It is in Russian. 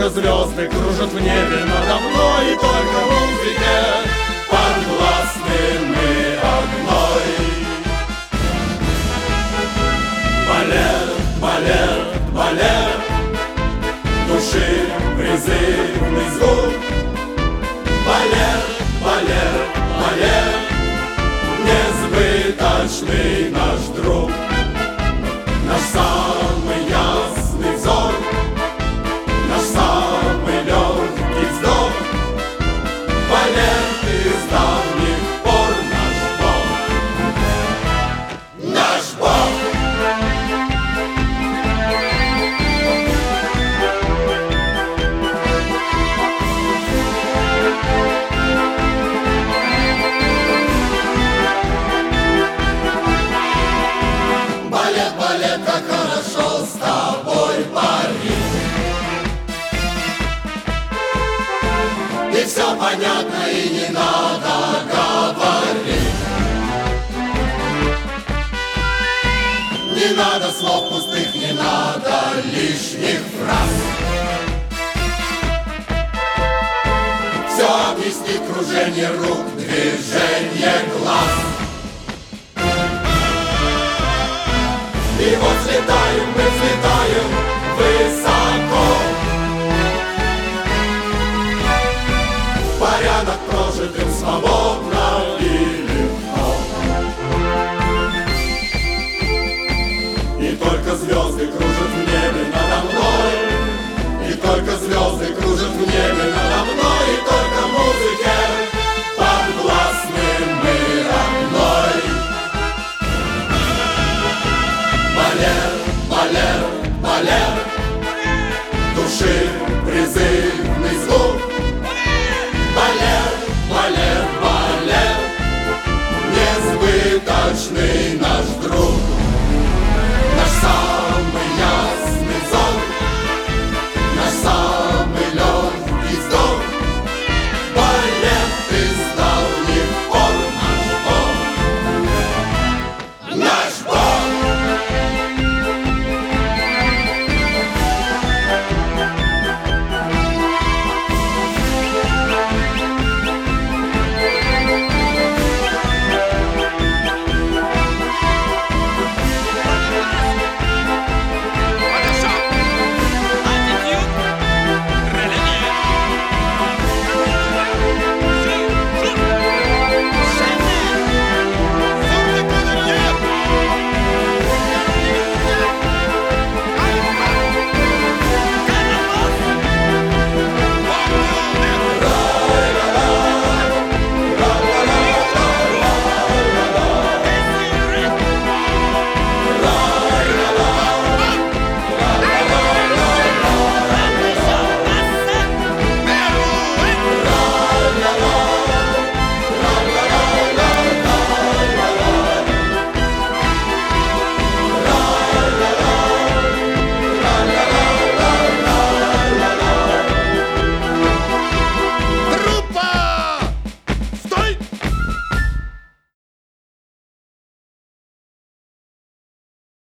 только звезды кружат в небе надо мной, и только в музыке подвластны мы одной. Балет, балет, балет, души призывный звук. Балет, балет, балет, несбыточный наш друг. Наш самый ясный взор, наш самый легкий вздох. Балет из давних пор наш Бог. Наш Бог. Балет, балет, как хорошо с тобой парить. И все понятно, и не надо говорить. Не надо слов пустых, не надо лишних фраз. Все объяснит кружение рук, движение глаз. И вот взлетаем, мы взлетаем